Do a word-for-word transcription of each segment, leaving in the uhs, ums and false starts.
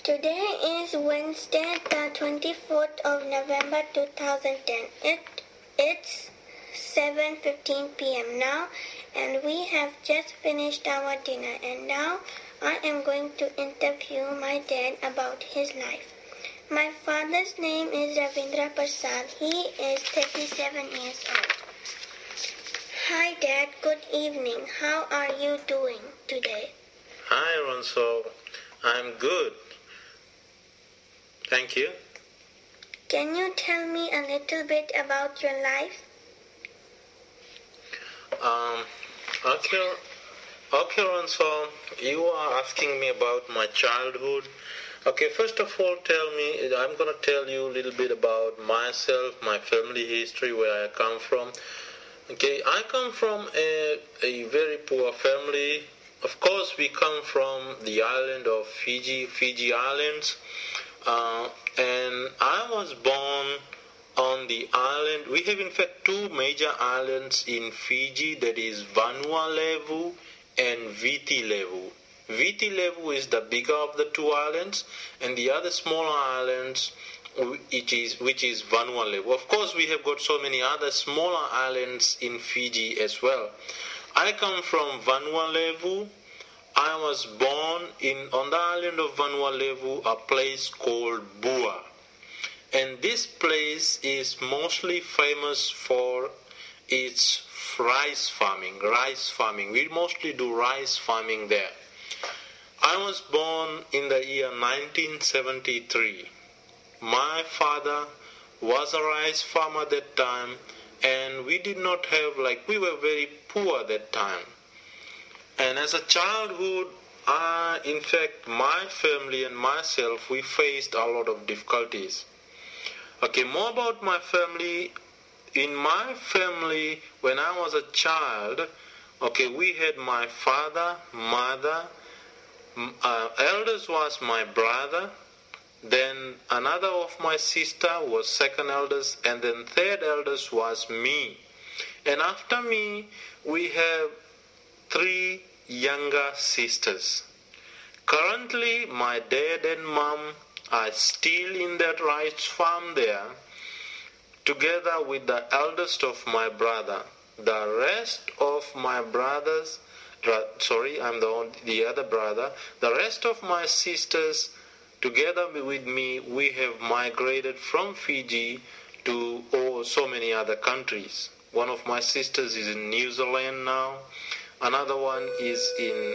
Today is Wednesday, the twenty-fourth of November two thousand ten. It, it's seven fifteen p.m. now, and we have just finished our dinner, and now I am going to interview my dad about his life. My father's name is Ravindra Prasad. He is thirty-seven years old. Hi Dad, good evening. How are you doing today? Hi Ronso, I'm good. Thank you. Can you tell me a little bit about your life? Um, okay, okay Ronso, you are asking me about my childhood. Okay, first of all, tell me, I'm going to tell you a little bit about myself, my family history, where I come from. Okay, I come from a, a very poor family. Of course, we come from the island of Fiji, Fiji Islands. Uh, and I was born on the island. We have in fact two major islands in Fiji, that is Vanuatu and Viti Levu. Viti Levu is the bigger of the two islands, and the other smaller islands which is, which is Vanuatu. Of course, we have got so many other smaller islands in Fiji as well. I come from Vanuatu. I was born in on the island of Vanuatu, a place called Bua. And this place is mostly famous for its rice farming, rice farming. We mostly do rice farming there. I was born in the year nineteen seventy-three. My father was a rice farmer at that time, and we did not have, like, we were very poor at that time. And as a childhood, I, in fact, my family and myself, we faced a lot of difficulties. Okay, more about my family. In my family, when I was a child, okay, we had my father, mother, uh, eldest was my brother, then another of my sister was second eldest, and then third eldest was me. And after me, we have three younger sisters. Currently, my dad and mom are still in that rice farm there, together with the eldest of my brother. The rest of my brothers, sorry, I'm the, the other brother, the rest of my sisters, together with me, we have migrated from Fiji to oh, so many other countries. One of my sisters is in New Zealand now. Another one is in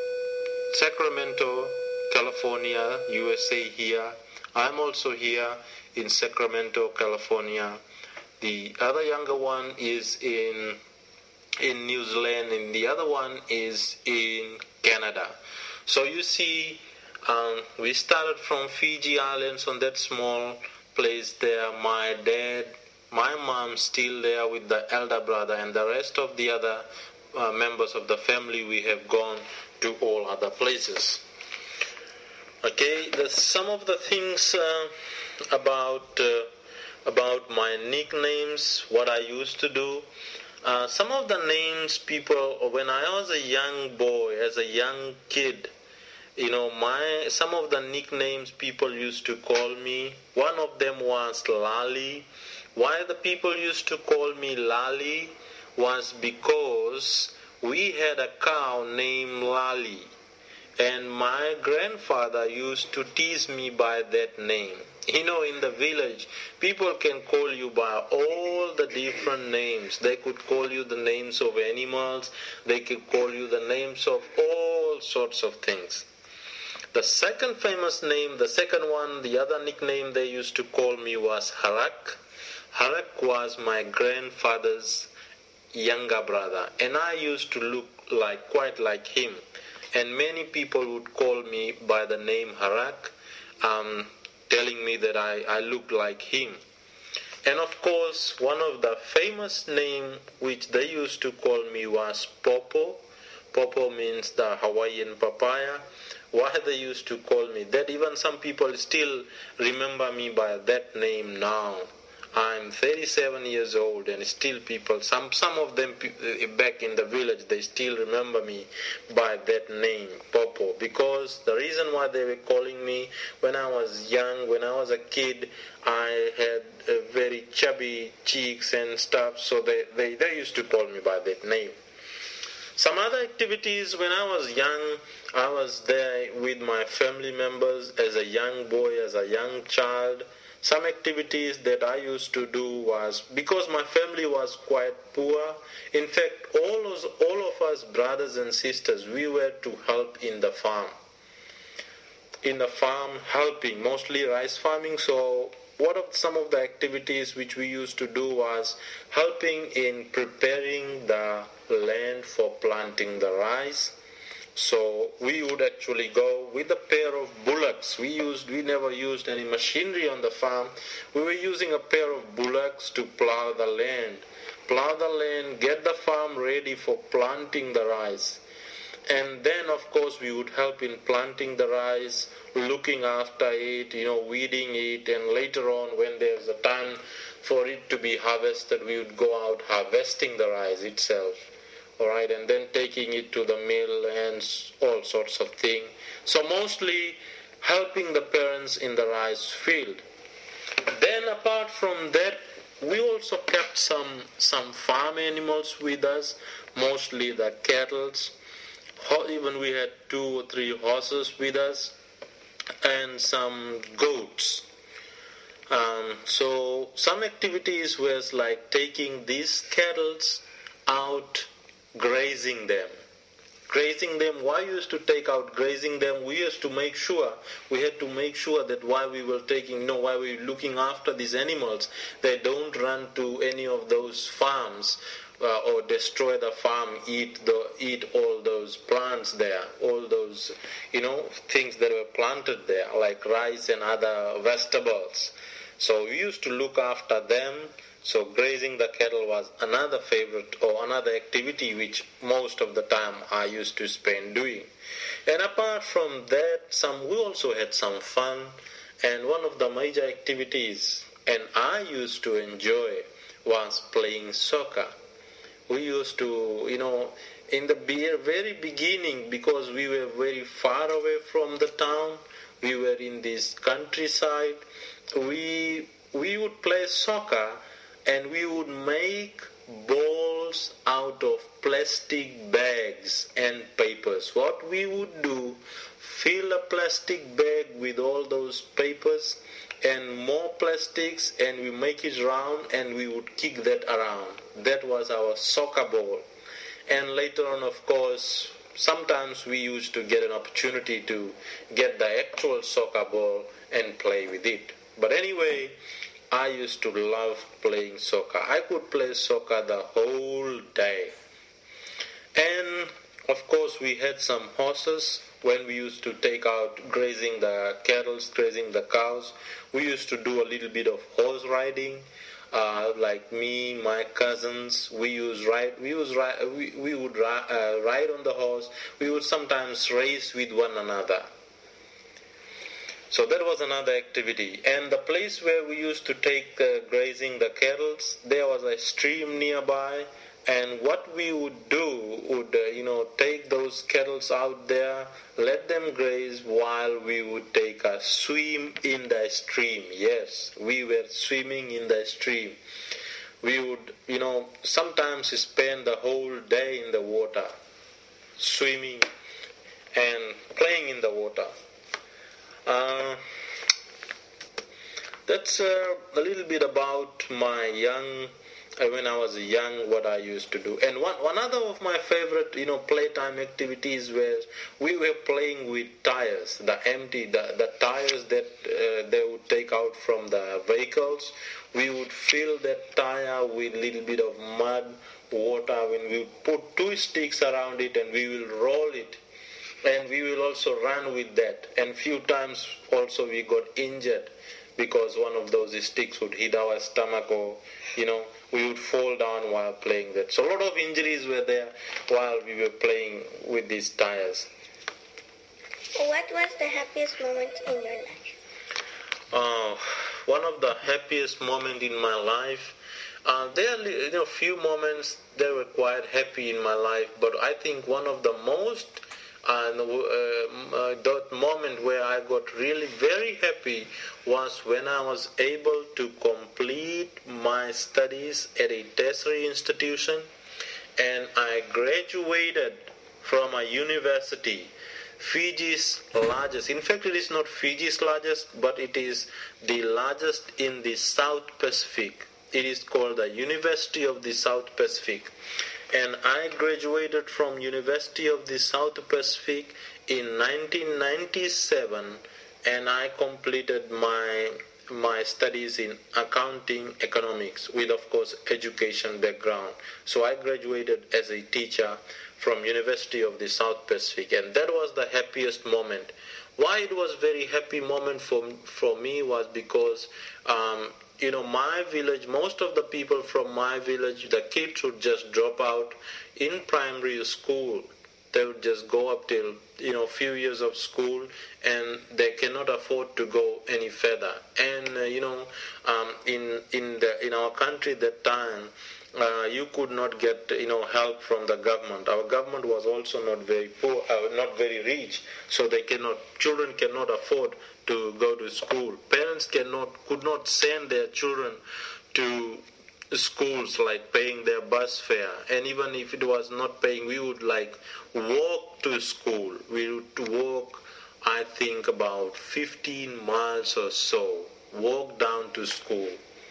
Sacramento, California, U S A here. I'm also here in Sacramento, California. The other younger one is in in New Zealand, and the other one is in Canada. So you see, um, we started from Fiji Islands on that small place there. My dad, my mom still there with the elder brother, and the rest of the other uh, members of the family, we have gone to all other places. Okay, the, some of the things uh, about uh, about my nicknames, what I used to do. Uh, some of the names people, when I was a young boy, as a young kid, you know, my some of the nicknames people used to call me. One of them was Lali. Why the people used to call me Lali was because we had a cow named Lali, and my grandfather used to tease me by that name. You know, in the village, people can call you by all the different names. They could call you the names of animals. They could call you the names of all sorts of things. The second famous name, the second one, the other nickname they used to call me was Harak. Harak was my grandfather's younger brother, and I used to look like quite like him. And many people would call me by the name Harak, um, telling me that I, I look like him. And of course, one of the famous names which they used to call me was Popo. Popo means the Hawaiian papaya. Why they used to call me that, even some people still remember me by that name now. I'm thirty-seven years old, and still people, some some of them back in the village, they still remember me by that name, Popo, because the reason why they were calling me when I was young, when I was a kid, I had uh, very chubby cheeks and stuff, so they, they, they used to call me by that name. Some other activities when I was young, I was there with my family members as a young boy, as a young child. Some activities that I used to do was, because my family was quite poor, in fact, all of, all of us brothers and sisters, we were to help in the farm. In the farm, helping, mostly rice farming. So what of some of the activities which we used to do was helping in preparing the land for planting the rice. So we would actually go with a pair of bullocks. We used, we never used any machinery on the farm. We were using a pair of bullocks to plow the land. Plow the land, get the farm ready for planting the rice. And then, of course, we would help in planting the rice, looking after it, you know, weeding it, and later on, when there's a time for it to be harvested, we would go out harvesting the rice itself. All right, and then taking it to the mill and all sorts of things. So mostly helping the parents in the rice field. Then apart from that, we also kept some some farm animals with us, mostly the cattle. Even we had two or three horses with us, and some goats. Um, so some activities was like taking these cattle out, grazing them. Grazing them, why we used to take out grazing them? We used to make sure, we had to make sure that while we were taking, you know, while we were looking after these animals, they don't run to any of those farms uh, or destroy the farm, eat the eat all those plants there, all those, you know, things that were planted there, like rice and other vegetables. So we used to look after them. So grazing the cattle was another favorite or another activity which most of the time I used to spend doing. And apart from that, some we also had some fun. And one of the major activities, and I used to enjoy, was playing soccer. We used to, you know, in the very beginning, because we were very far away from the town, we were in this countryside, we we would play soccer. And we would make balls out of plastic bags and papers. What we would do, fill a plastic bag with all those papers and more plastics, and we make it round and we would kick that around. That was our soccer ball. And later on, of course, sometimes we used to get an opportunity to get the actual soccer ball and play with it. But anyway, I used to love playing soccer. I could play soccer the whole day. And of course we had some horses when we used to take out grazing the cattle, grazing the cows. We used to do a little bit of horse riding. Uh, like me, my cousins, we used ride. We used ride. We, we would ri- uh, ride on the horse. We would sometimes race with one another. So that was another activity. And the place where we used to take uh, grazing the cattle, there was a stream nearby. And what we would do would, uh, you know, take those cattle out there, let them graze while we would take a swim in the stream. Yes, we were swimming in the stream. We would, you know, sometimes spend the whole day in the water, swimming and playing in the water. Uh, that's uh, a little bit about my young, uh, when I was young, what I used to do. And one, one other of my favorite, you know, playtime activities was we were playing with tires, the empty, the, the tires that uh, they would take out from the vehicles. We would fill that tire with a little bit of mud, water, when we would put two sticks around it and we will roll it. And we will also run with that. And few times also we got injured because one of those sticks would hit our stomach, or, you know, we would fall down while playing that. So a lot of injuries were there while we were playing with these tires. What was the happiest moment in your life? Uh, one of the happiest moments in my life. Uh, there are you know few moments that were quite happy in my life, but I think one of the most and uh, uh, that moment where I got really very happy was when I was able to complete my studies at a tertiary institution, and I graduated from a university, Fiji's largest. In fact, it is not Fiji's largest, but it is the largest in the South Pacific. It is called the University of the South Pacific. And I graduated from University of the South Pacific in nineteen ninety-seven, and I completed my my studies in accounting economics with, of course, education background. So I graduated as a teacher from University of the South Pacific, and that was the happiest moment. Why it was very happy moment for for me was because um, you know, my village, most of the people from my village, the kids would just drop out in primary school. They would just go up till, you know, few years of school, and they cannot afford to go any further. And, uh, you know, um, in in the in our country that time, uh, you could not get, you know, help from the government. Our government was also not very poor, uh, not very rich, so they cannot, children cannot afford to go to school. Parents cannot, could not send their children to schools, like paying their bus fare. And even if it was not paying, we would like walk to school. We would walk, I think, about fifteen miles or so, walk down to school.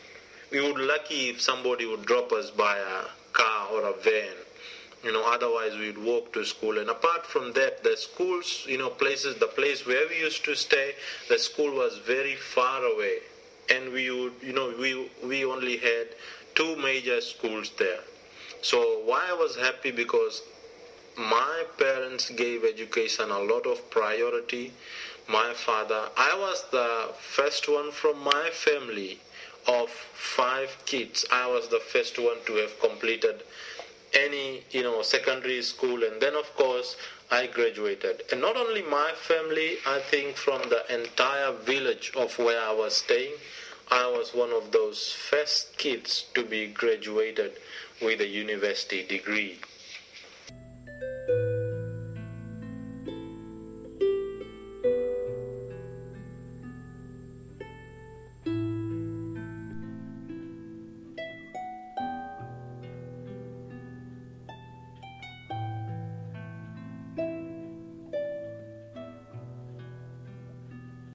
We would lucky if somebody would drop us by a car or a van. You know, otherwise we'd walk to school. And apart from that, the schools, you know, places, the place where we used to stay, the school was very far away. And we would, you know, we we only had two major schools there. So why I was happy, because my parents gave education a lot of priority. My father, I was the first one from my family of five kids. I was the first one to have completed any, you know, secondary school, and then of course I graduated. And not only my family, I think from the entire village of where I was staying, I was one of those first kids to be graduated with a university degree.